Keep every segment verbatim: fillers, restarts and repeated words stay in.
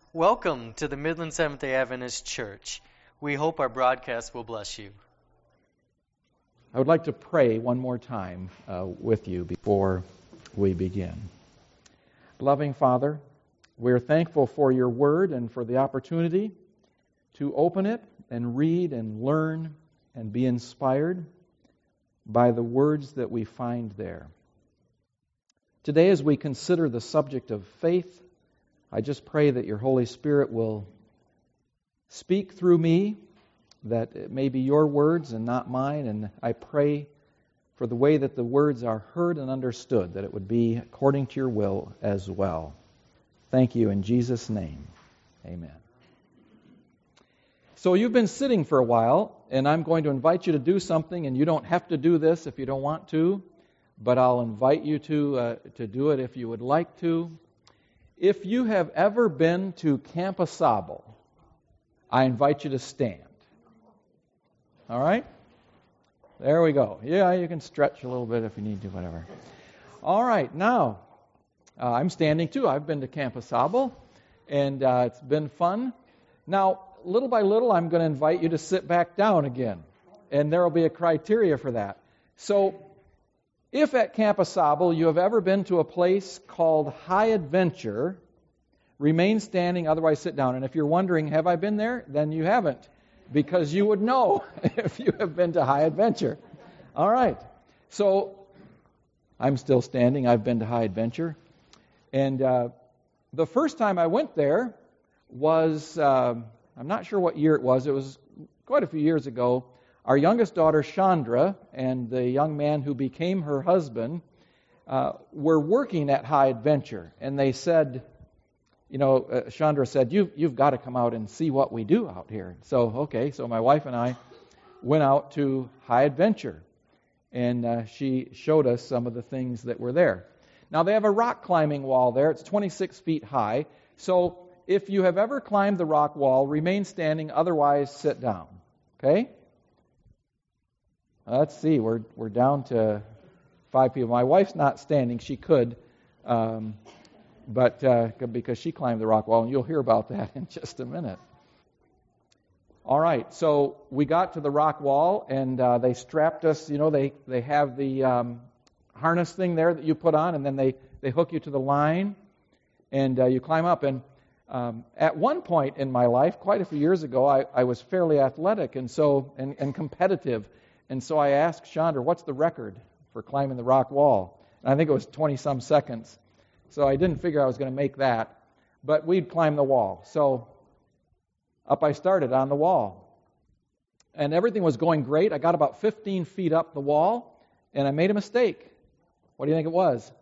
Welcome to the Midland Seventh-day Adventist Church. We hope our broadcast will bless you. I would like to pray one more time uh, with you before we begin. Loving Father, we're thankful for your word and for the opportunity to open it and read and learn and be inspired by the words that we find there. Today, as we consider the subject of faith, I just pray that your Holy Spirit will speak through me, that it may be your words and not mine, and I pray for the way that the words are heard and understood, that it would be according to your will as well. Thank you in Jesus' name. Amen. So you've been sitting for a while, and I'm going to invite you to do something, and you don't have to do this if you don't want to, but I'll invite you to uh, to do it if you would like to. If you have ever been to Camp Au Sable, I invite you to stand. All right? There we go. Yeah, you can stretch a little bit if you need to, whatever. All right, now, uh, I'm standing too. I've been to Camp Au Sable, and uh, it's been fun. Now, little by little, I'm going to invite you to sit back down again, and there will be a criteria for that. So, if at Camp Au Sable you have ever been to a place called High Adventure, remain standing, otherwise sit down. And if you're wondering, have I been there? Then you haven't, because you would know if you have been to High Adventure. All right. So, I'm still standing. I've been to High Adventure. And uh, the first time I went there was, uh, I'm not sure what year it was. It was quite a few years ago. Our youngest daughter, Chandra, and the young man who became her husband uh, were working at High Adventure. And they said, you know, uh, Chandra said, you've, you've got to come out and see what we do out here. So, okay, so my wife and I went out to High Adventure. And uh, she showed us some of the things that were there. Now, they have a rock climbing wall there. It's twenty-six feet high. So, if you have ever climbed the rock wall, remain standing, otherwise sit down. Okay? Let's see, we're we're down to five people. My wife's not standing. She could, um, but uh, because she climbed the rock wall, and you'll hear about that in just a minute. All right, so we got to the rock wall, and uh, they strapped us. You know, they, they have the um, harness thing there that you put on, and then they, they hook you to the line, and uh, you climb up. And um, at one point in my life, quite a few years ago, I, I was fairly athletic and so and, and competitive. And so I asked Chandra, what's the record for climbing the rock wall? And I think it was twenty-some seconds. So I didn't figure I was going to make that. But we'd climb the wall. So up I started on the wall. And everything was going great. I got about fifteen feet up the wall, and I made a mistake. What do you think it was?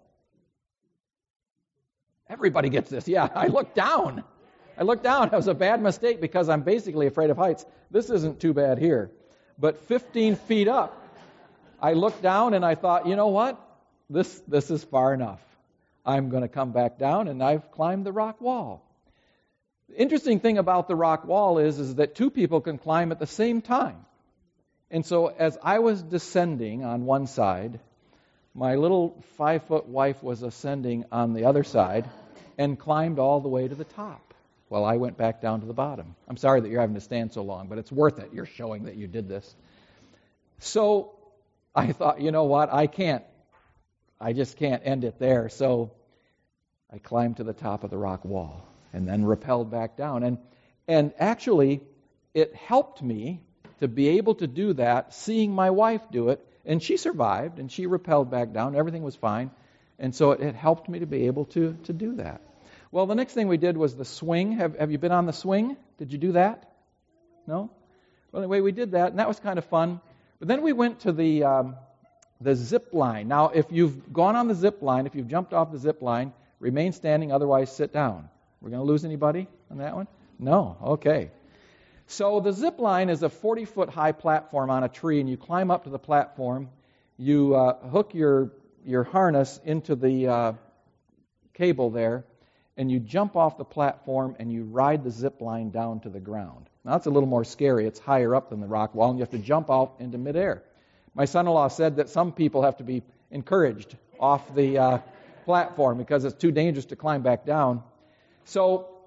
Everybody gets this. Yeah, I looked down. I looked down. It was a bad mistake because I'm basically afraid of heights. This isn't too bad here. But fifteen feet up, I looked down and I thought, you know what? This this is far enough. I'm going to come back down, and I've climbed the rock wall. The interesting thing about the rock wall is, is that two people can climb at the same time. And so as I was descending on one side, my little five-foot wife was ascending on the other side and climbed all the way to the top. Well, I went back down to the bottom. I'm sorry that you're having to stand so long, but it's worth it. You're showing that you did this. So I thought, you know what? I can't. I just can't end it there. So I climbed to the top of the rock wall and then rappelled back down. And and actually, it helped me to be able to do that, seeing my wife do it. And she survived, and she rappelled back down. Everything was fine. And so it, it helped me to be able to, to do that. Well, the next thing we did was the swing. Have Have you been on the swing? Did you do that? No? Well, anyway, we did that, and that was kind of fun. But then we went to the um, the zip line. Now, if you've gone on the zip line, if you've jumped off the zip line, remain standing, otherwise sit down. We're going to lose anybody on that one? No? Okay. So the zip line is a forty-foot high platform on a tree, and you climb up to the platform. You uh, hook your, your harness into the uh, cable there, and you jump off the platform and you ride the zip line down to the ground. Now, that's a little more scary. It's higher up than the rock wall, and you have to jump out into midair. My son-in-law said that some people have to be encouraged off the uh, platform because it's too dangerous to climb back down. So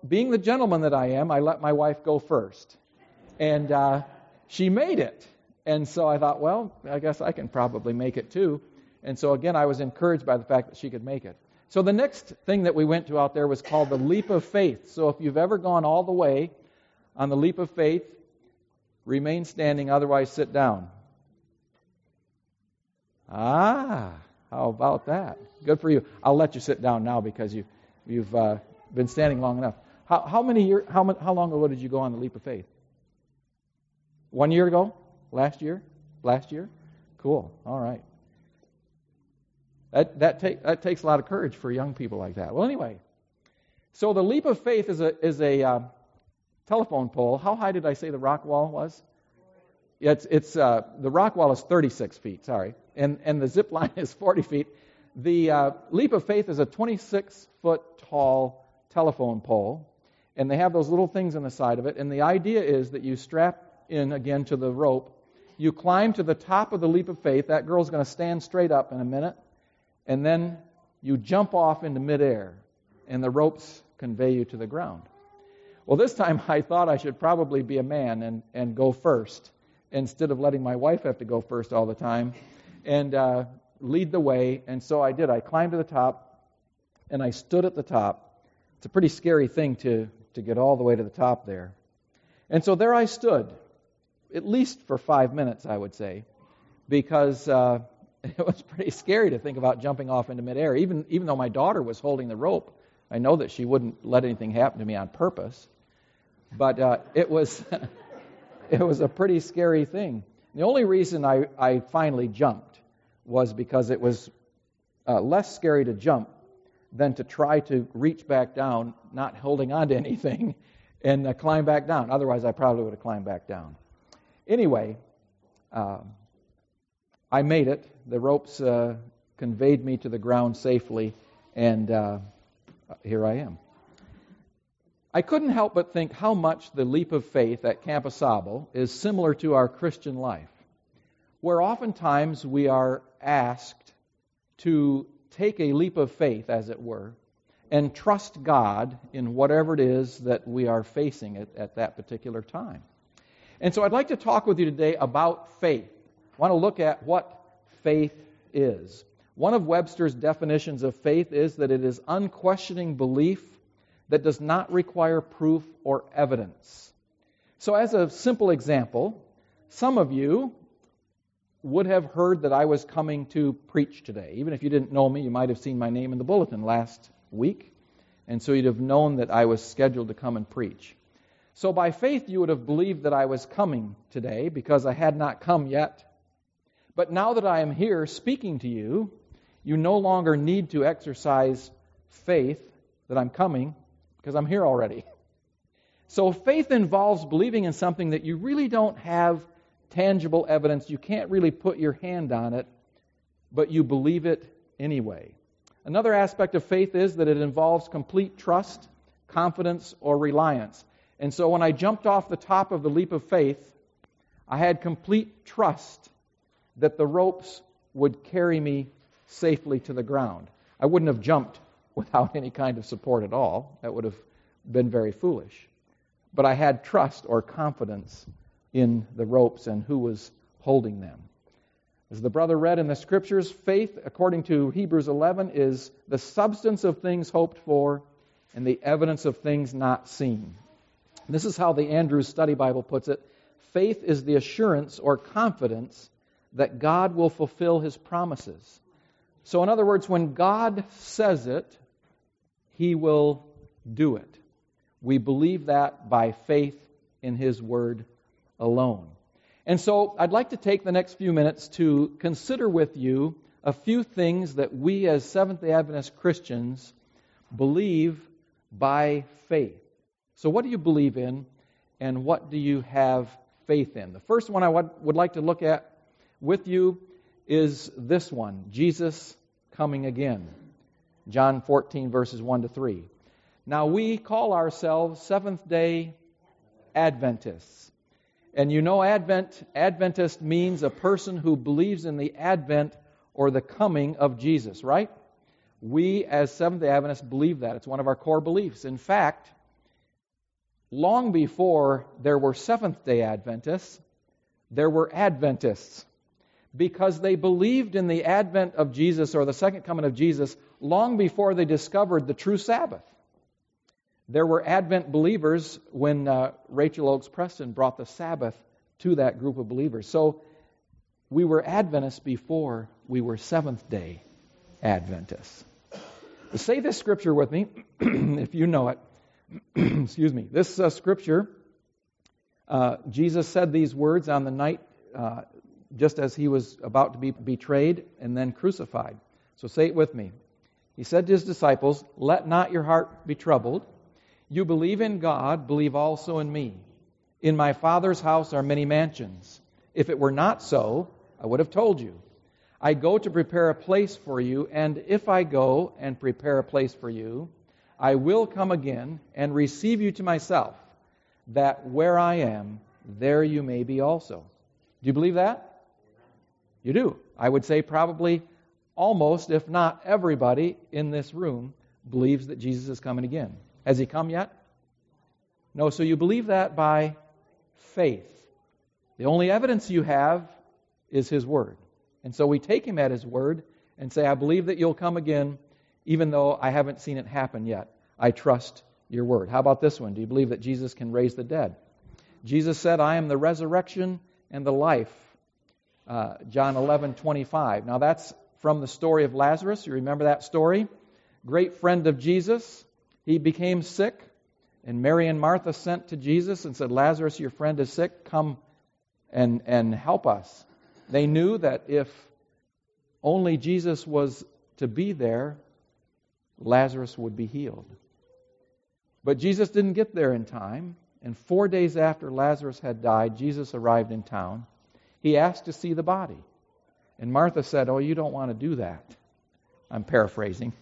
being the gentleman that I am, I let my wife go first. And uh, she made it. And so I thought, well, I guess I can probably make it too. And so again, I was encouraged by the fact that she could make it. So the next thing that we went to out there was called the Leap of Faith. So if you've ever gone all the way on the Leap of Faith, remain standing, otherwise sit down. Ah, how about that? Good for you. I'll let you sit down now because you, you've uh, been standing long enough. How, how many year? How, how long ago did you go on the Leap of Faith? One year ago? Last year? Last year? Cool. All right. That that, take, that takes a lot of courage for young people like that. Well, anyway, so the Leap of Faith is a is a uh, telephone pole. How high did I say the rock wall was? Yeah, it's it's uh, the rock wall is thirty-six feet. Sorry, and and the zip line is forty feet. The uh, Leap of Faith is a twenty-six foot tall telephone pole, and they have those little things on the side of it. And the idea is that you strap in again to the rope. You climb to the top of the Leap of Faith. That girl's going to stand straight up in a minute. And then you jump off into midair, and the ropes convey you to the ground. Well, this time I thought I should probably be a man and, and go first, instead of letting my wife have to go first all the time, and uh, lead the way. And so I did. I climbed to the top, and I stood at the top. It's a pretty scary thing to, to get all the way to the top there. And so there I stood, at least for five minutes, I would say, because uh, it was pretty scary to think about jumping off into midair. Even even though my daughter was holding the rope, I know that she wouldn't let anything happen to me on purpose. But uh, it was it was a pretty scary thing. The only reason I, I finally jumped was because it was uh, less scary to jump than to try to reach back down, not holding on to anything, and uh, climb back down. Otherwise, I probably would have climbed back down. Anyway, um, I made it. The ropes uh, conveyed me to the ground safely, and uh, here I am. I couldn't help but think how much the Leap of Faith at Camp Asabo is similar to our Christian life, where oftentimes we are asked to take a leap of faith, as it were, and trust God in whatever it is that we are facing at, at that particular time. And so I'd like to talk with you today about faith. I want to look at what faith is. One of Webster's definitions of faith is that it is unquestioning belief that does not require proof or evidence. So as a simple example, some of you would have heard that I was coming to preach today. Even if you didn't know me, you might have seen my name in the bulletin last week, and so you'd have known that I was scheduled to come and preach. So by faith, you would have believed that I was coming today because I had not come yet. But now that I am here speaking to you, you no longer need to exercise faith that I'm coming because I'm here already. So faith involves believing in something that you really don't have tangible evidence. You can't really put your hand on it, but you believe it anyway. Another aspect of faith is that it involves complete trust, confidence, or reliance. And so when I jumped off the top of the Leap of Faith, I had complete trust that the ropes would carry me safely to the ground. I wouldn't have jumped without any kind of support at all. That would have been very foolish. But I had trust or confidence in the ropes and who was holding them. As the brother read in the Scriptures, faith, according to Hebrews eleven, is the substance of things hoped for and the evidence of things not seen. This is how the Andrews Study Bible puts it. Faith is the assurance or confidence that God will fulfill His promises. So in other words, when God says it, He will do it. We believe that by faith in His Word alone. And so I'd like to take the next few minutes to consider with you a few things that we as Seventh-day Adventist Christians believe by faith. So what do you believe in, and what do you have faith in? The first one I would like to look at with you is this one, Jesus coming again. John fourteen, verses one to three. Now we call ourselves Seventh-day Adventists. And you know Advent, Adventist means a person who believes in the advent or the coming of Jesus, right? We as Seventh-day Adventists believe that. It's one of our core beliefs. In fact, long before there were Seventh-day Adventists, there were Adventists, because they believed in the advent of Jesus or the second coming of Jesus long before they discovered the true Sabbath. There were Advent believers when uh, Rachel Oakes Preston brought the Sabbath to that group of believers. So we were Adventists before we were Seventh-day Adventists. Say this scripture with me, if you know it. Excuse me. This uh, scripture, uh, Jesus said these words on the night uh, just as he was about to be betrayed and then crucified. So say it with me. He said to his disciples, "Let not your heart be troubled. You believe in God, believe also in me. In my Father's house are many mansions. If it were not so, I would have told you. I go to prepare a place for you, and if I go and prepare a place for you, I will come again and receive you to myself, that where I am, there you may be also." Do you believe that? You do. I would say probably almost, if not everybody in this room believes that Jesus is coming again. Has he come yet? No, so you believe that by faith. The only evidence you have is his word. And so we take him at his word and say, "I believe that you'll come again, even though I haven't seen it happen yet. I trust your word." How about this one? Do you believe that Jesus can raise the dead? Jesus said, "I am the resurrection and the life." Uh, John eleven twenty-five. Now that's from the story of Lazarus. You remember that story? Great friend of Jesus. He became sick, and Mary and Martha sent to Jesus and said, "Lazarus, your friend is sick. Come and, and help us." They knew that if only Jesus was to be there, Lazarus would be healed. But Jesus didn't get there in time, and four days after Lazarus had died, Jesus arrived in town. He asked to see the body. And Martha said, "Oh, you don't want to do that." I'm paraphrasing.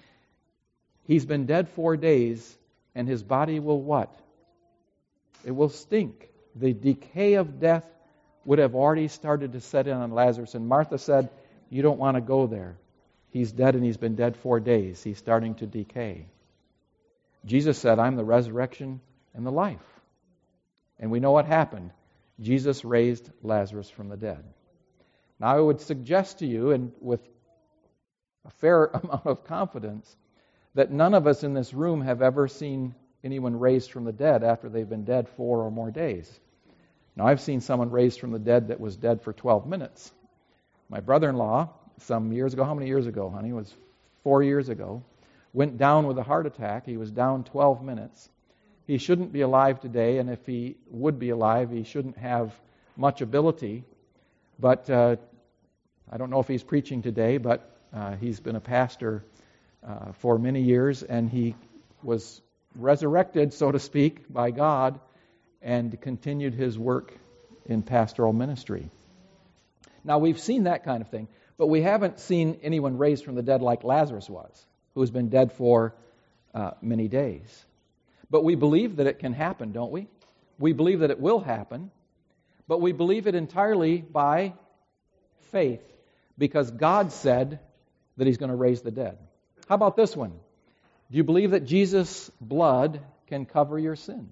"He's been dead four days, and his body will what? It will stink." The decay of death would have already started to set in on Lazarus. And Martha said, "You don't want to go there. He's dead, and he's been dead four days. He's starting to decay." Jesus said, "I'm the resurrection and the life." And we know what happened. Jesus raised Lazarus from the dead. Now I would suggest to you, and with a fair amount of confidence, that none of us in this room have ever seen anyone raised from the dead after they've been dead four or more days. Now I've seen someone raised from the dead that was dead for twelve minutes. My brother-in-law, some years ago, how many years ago, honey? It was four years ago, went down with a heart attack. He was down twelve minutes. He shouldn't be alive today, and if he would be alive, he shouldn't have much ability. But uh, I don't know if he's preaching today, but uh, he's been a pastor uh, for many years, and he was resurrected, so to speak, by God, and continued his work in pastoral ministry. Now, we've seen that kind of thing, but we haven't seen anyone raised from the dead like Lazarus was, who has been dead for uh, many days. But we believe that it can happen, don't we? We believe that it will happen, but we believe it entirely by faith, because God said that he's going to raise the dead. How about this one? Do you believe that Jesus' blood can cover your sins?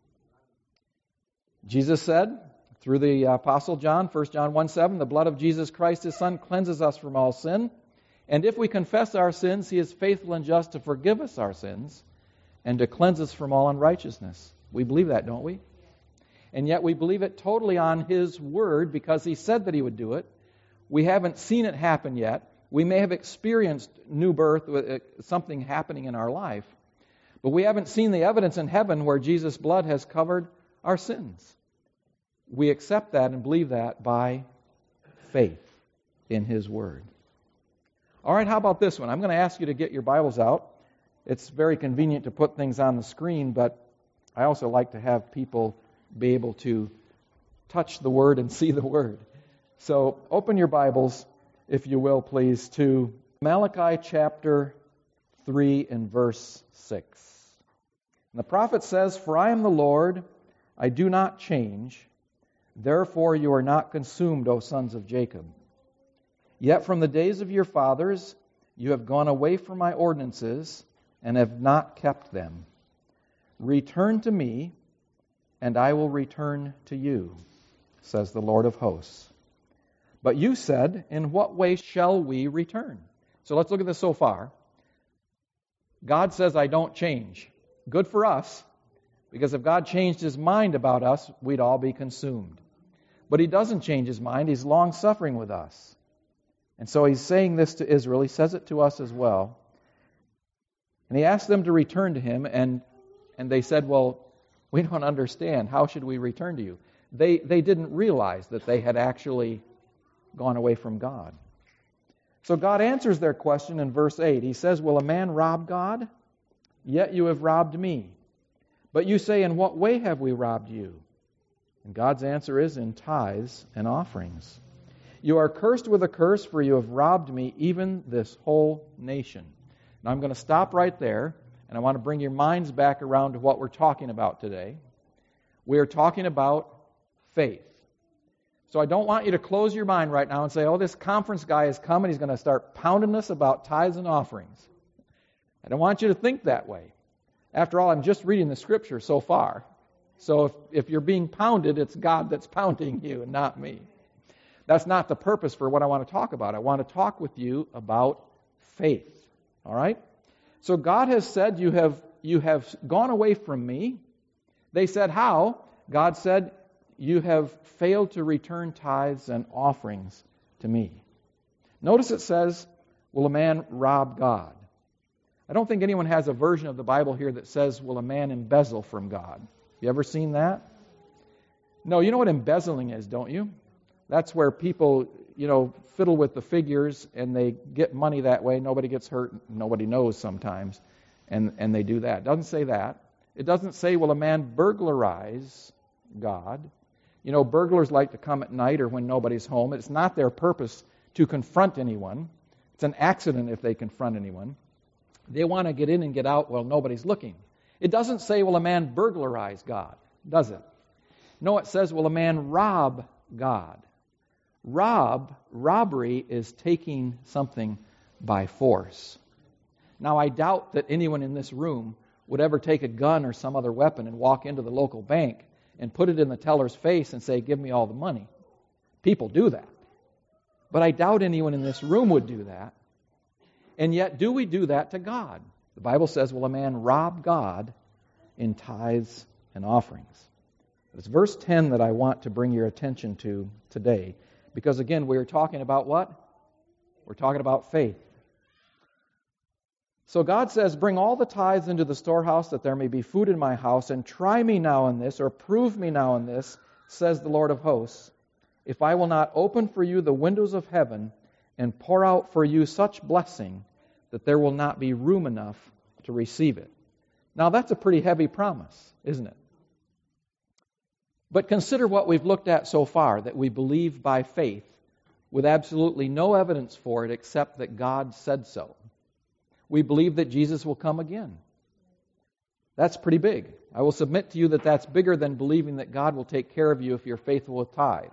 Jesus said, through the Apostle John, First John one seven, "The blood of Jesus Christ, his Son, cleanses us from all sin. And if we confess our sins, he is faithful and just to forgive us our sins and to cleanse us from all unrighteousness." We believe that, don't we? And yet we believe it totally on his word, because he said that he would do it. We haven't seen it happen yet. We may have experienced new birth, something happening in our life, but we haven't seen the evidence in heaven where Jesus' blood has covered our sins. We accept that and believe that by faith in his word. All right, how about this one? I'm going to ask you to get your Bibles out. It's very convenient to put things on the screen, but I also like to have people be able to touch the Word and see the Word. So open your Bibles, if you will, please, to Malachi chapter three and verse six. And the prophet says, "For I am the Lord, I do not change. Therefore you are not consumed, O sons of Jacob. Yet from the days of your fathers you have gone away from my ordinances and have not kept them. Return to me, and I will return to you, says the Lord of hosts. But you said, in what way shall we return? So let's look at this so far. God says, I don't change. Good for us, because if God changed his mind about us, we'd all be consumed. But he doesn't change his mind. He's long-suffering with us. And so he's saying this to Israel. He says it to us as well. And he asked them to return to him, and, and they said, well, we don't understand. How should we return to you? They, they didn't realize that they had actually gone away from God. So God answers their question in verse eight. He says, will a man rob God? Yet you have robbed me. But you say, in what way have we robbed you? And God's answer is, in tithes and offerings. You are cursed with a curse, for you have robbed me, even this whole nation. Now I'm going to stop right there, and I want to bring your minds back around to what we're talking about today. We are talking about faith. So I don't want you to close your mind right now and say, oh, this conference guy has come and he's going to start pounding us about tithes and offerings. I don't want you to think that way. After all, I'm just reading the Scripture so far. So if, if you're being pounded, it's God that's pounding you and not me. That's not the purpose for what I want to talk about. I want to talk with you about faith. All right? So God has said, you have, you have gone away from me. They said, how? God said, you have failed to return tithes and offerings to me. Notice it says, will a man rob God? I don't think anyone has a version of the Bible here that says, will a man embezzle from God? You ever seen that? No, you know what embezzling is, don't you? That's where people, you know, fiddle with the figures and they get money that way. Nobody gets hurt. Nobody knows sometimes. And, and they do that. It doesn't say that. It doesn't say, will a man burglarize God? You know, burglars like to come at night or when nobody's home. It's not their purpose to confront anyone. It's an accident if they confront anyone. They want to get in and get out while nobody's looking. It doesn't say, will a man burglarize God, does it? No, it says, will a man rob God? Rob, robbery is taking something by force. Now, I doubt that anyone in this room would ever take a gun or some other weapon and walk into the local bank and put it in the teller's face and say, give me all the money. People do that. But I doubt anyone in this room would do that. And yet, do we do that to God? The Bible says, will a man rob God in tithes and offerings? It's verse ten that I want to bring your attention to today. Because again, we're talking about what? We're talking about faith. So God says, bring all the tithes into the storehouse that there may be food in my house, and try me now in this, or prove me now in this, says the Lord of hosts, if I will not open for you the windows of heaven and pour out for you such blessing that there will not be room enough to receive it. Now that's a pretty heavy promise, isn't it? But consider what we've looked at so far, that we believe by faith with absolutely no evidence for it except that God said so. We believe that Jesus will come again. That's pretty big. I will submit to you that that's bigger than believing that God will take care of you if you're faithful with tithe.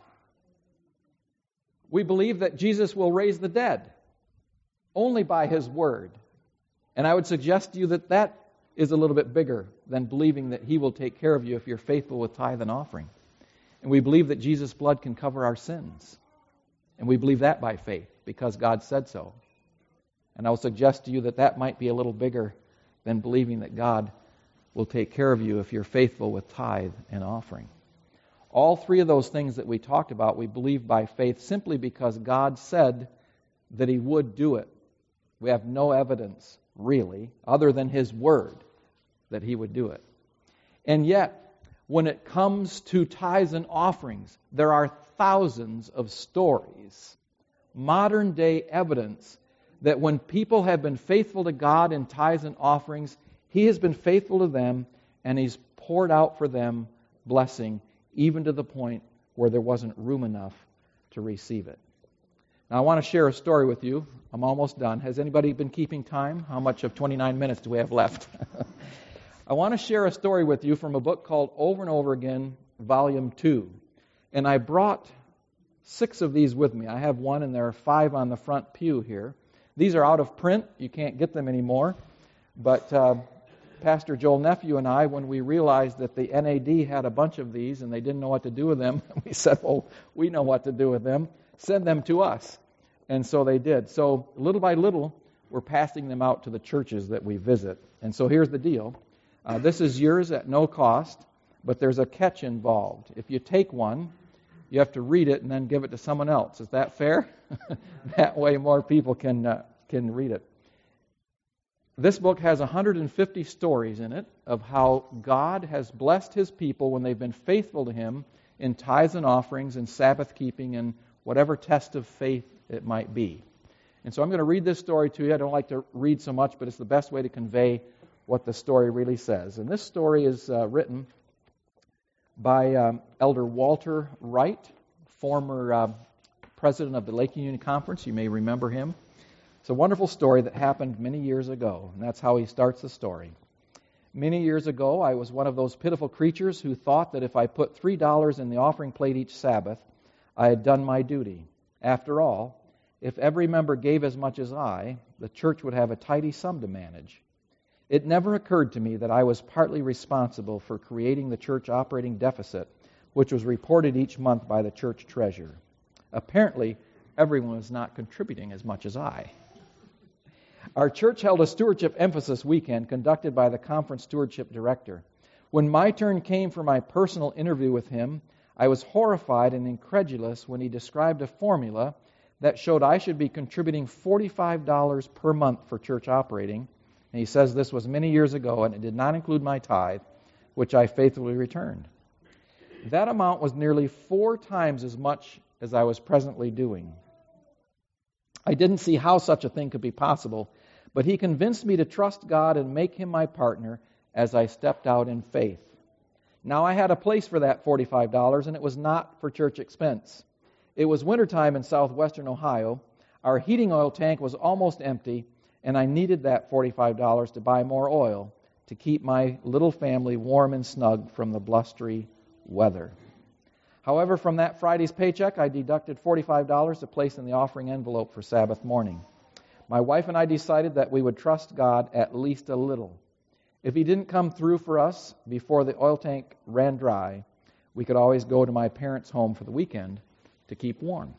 We believe that Jesus will raise the dead only by His Word. And I would suggest to you that that is a little bit bigger than believing that He will take care of you if you're faithful with tithe and offering. And we believe that Jesus' blood can cover our sins. And we believe that by faith because God said so. And I will suggest to you that that might be a little bigger than believing that God will take care of you if you're faithful with tithe and offering. All three of those things that we talked about, we believe by faith simply because God said that He would do it. We have no evidence, really, other than His Word, that He would do it. And yet, when it comes to tithes and offerings, there are thousands of stories, modern day evidence, that when people have been faithful to God in tithes and offerings, He has been faithful to them, and He's poured out for them blessing, even to the point where there wasn't room enough to receive it. Now, I want to share a story with you. I'm almost done. Has anybody been keeping time? How much of twenty-nine minutes do we have left? I want to share a story with you from a book called Over and Over Again, Volume two. And I brought six of these with me. I have one, and there are five on the front pew here. These are out of print. You can't get them anymore. But uh, Pastor Joel Nephew and I, when we realized that the N A D had a bunch of these and they didn't know what to do with them, we said, well, we know what to do with them. Send them to us. And so they did. So little by little, we're passing them out to the churches that we visit. And so here's the deal. Uh, this is yours at no cost, but there's a catch involved. If you take one, you have to read it and then give it to someone else. Is that fair? That way more people can uh, can read it. This book has one hundred fifty stories in it of how God has blessed His people when they've been faithful to Him in tithes and offerings and Sabbath keeping and whatever test of faith it might be. And so I'm going to read this story to you. I don't like to read so much, but it's the best way to convey what the story really says. And this story is uh, written by um, Elder Walter Wright, former uh, president of the Lake Union Conference. You may remember him. It's a wonderful story that happened many years ago, and that's how he starts the story. Many years ago, I was one of those pitiful creatures who thought that if I put three dollars in the offering plate each Sabbath, I had done my duty. After all, if every member gave as much as I, the church would have a tidy sum to manage. It never occurred to me that I was partly responsible for creating the church operating deficit, which was reported each month by the church treasurer. Apparently, everyone was not contributing as much as I. Our church held a stewardship emphasis weekend conducted by the conference stewardship director. When my turn came for my personal interview with him, I was horrified and incredulous when he described a formula that showed I should be contributing forty-five dollars per month for church operating. And he says this was many years ago, and it did not include my tithe, which I faithfully returned. That amount was nearly four times as much as I was presently doing. I didn't see how such a thing could be possible, but he convinced me to trust God and make Him my partner as I stepped out in faith. Now I had a place for that forty-five dollars, and it was not for church expense. It was wintertime in southwestern Ohio. Our heating oil tank was almost empty, and I needed that forty-five dollars to buy more oil to keep my little family warm and snug from the blustery weather. However, from that Friday's paycheck, I deducted forty-five dollars to place in the offering envelope for Sabbath morning. My wife and I decided that we would trust God at least a little. If He didn't come through for us before the oil tank ran dry, we could always go to my parents' home for the weekend to keep warm.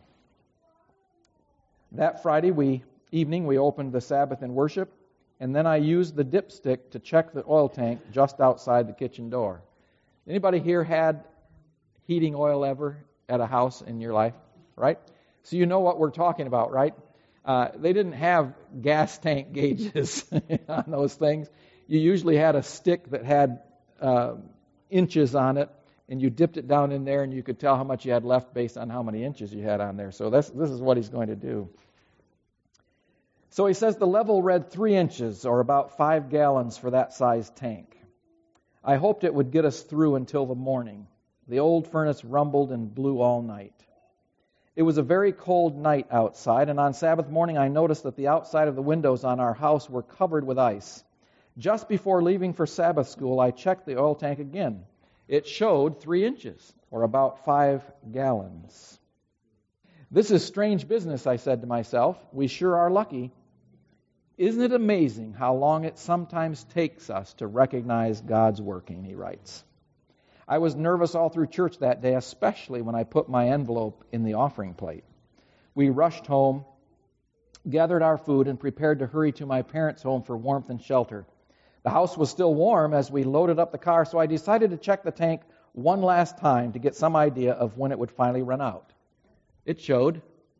That Friday we, evening, we opened the Sabbath in worship, and then I used the dipstick to check the oil tank just outside the kitchen door. Anybody here had heating oil ever at a house in your life, right? So you know what we're talking about, right? Uh, they didn't have gas tank gauges on those things. You usually had a stick that had uh, inches on it, and you dipped it down in there, and you could tell how much you had left based on how many inches you had on there. So this, this is what he's going to do. So he says the level read three inches, or about five gallons for that size tank. I hoped it would get us through until the morning. The old furnace rumbled and blew all night. It was a very cold night outside, and on Sabbath morning I noticed that the outside of the windows on our house were covered with ice. Just before leaving for Sabbath school, I checked the oil tank again. It showed three inches, or about five gallons. This is strange business, I said to myself. We sure are lucky. Isn't it amazing how long it sometimes takes us to recognize God's working, he writes. I was nervous all through church that day, especially when I put my envelope in the offering plate. We rushed home, gathered our food, and prepared to hurry to my parents' home for warmth and shelter. The house was still warm as we loaded up the car, so I decided to check the tank one last time to get some idea of when it would finally run out. It showed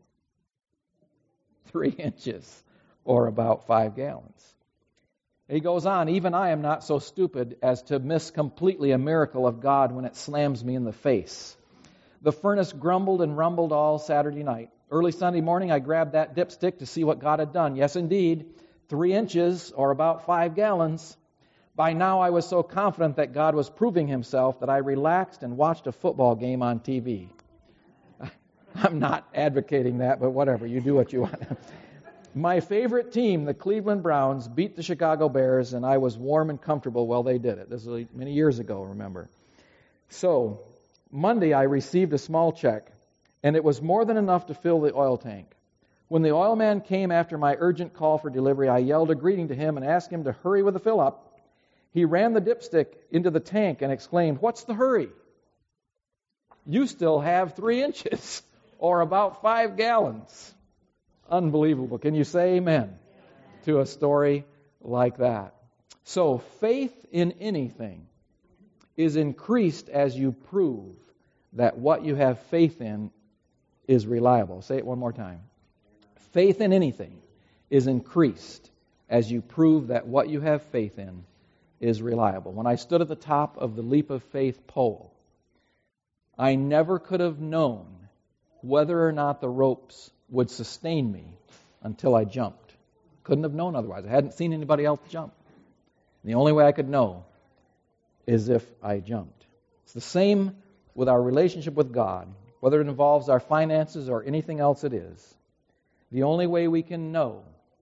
three inches, or about five gallons. He goes on, even I am not so stupid as to miss completely a miracle of God when it slams me in the face. The furnace grumbled and rumbled all Saturday night. Early Sunday morning, I grabbed that dipstick to see what God had done. Yes, indeed, three inches, or about five gallons. By now, I was so confident that God was proving Himself that I relaxed and watched a football game on T V. I'm not advocating that, but whatever, you do what you want. My favorite team, the Cleveland Browns, beat the Chicago Bears, and I was warm and comfortable while they did it. This was many years ago, remember. So, Monday I received a small check, and it was more than enough to fill the oil tank. When the oil man came after my urgent call for delivery, I yelled a greeting to him and asked him to hurry with the fill-up. He ran the dipstick into the tank and exclaimed, "What's the hurry? You still have three inches, or about five gallons." Unbelievable. Can you say amen to a story like that? So faith in anything is increased as you prove that what you have faith in is reliable. Say it one more time. Faith in anything is increased as you prove that what you have faith in is reliable. When I stood at the top of the leap of faith pole, I never could have known whether or not the ropes would sustain me until I jumped. Couldn't have known otherwise. I hadn't seen anybody else jump. And the only way I could know is if I jumped. It's the same with our relationship with God, whether it involves our finances or anything else it is. The only way we can know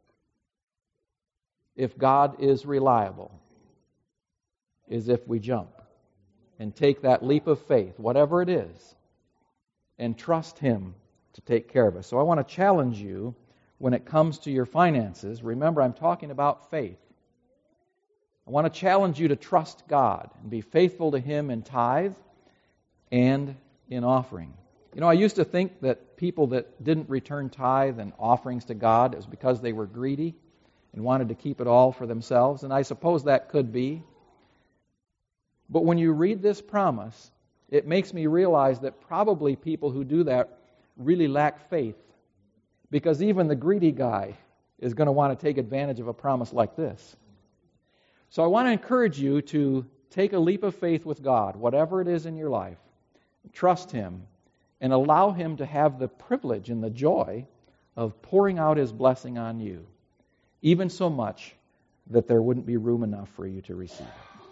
if God is reliable is if we jump and take that leap of faith, whatever it is, and trust Him to take care of us. So I want to challenge you when it comes to your finances. Remember, I'm talking about faith. I want to challenge you to trust God and be faithful to Him in tithe and in offering. You know, I used to think that people that didn't return tithe and offerings to God, it was because they were greedy and wanted to keep it all for themselves, and I suppose that could be. But when you read this promise, it makes me realize that probably people who do that really lack faith, because even the greedy guy is going to want to take advantage of a promise like this. So I want to encourage you to take a leap of faith with God, whatever it is in your life. Trust Him and allow Him to have the privilege and the joy of pouring out His blessing on you, even so much that there wouldn't be room enough for you to receive.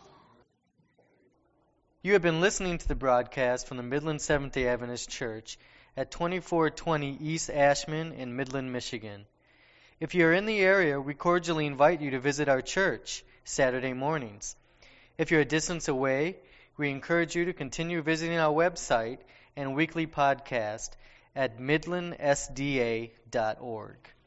You have been listening to the broadcast from the Midland Seventh-day Adventist Church at twenty-four twenty East Ashman in Midland, Michigan. If you are in the area, we cordially invite you to visit our church Saturday mornings. If you're a distance away, we encourage you to continue visiting our website and weekly podcast at midland s d a dot org.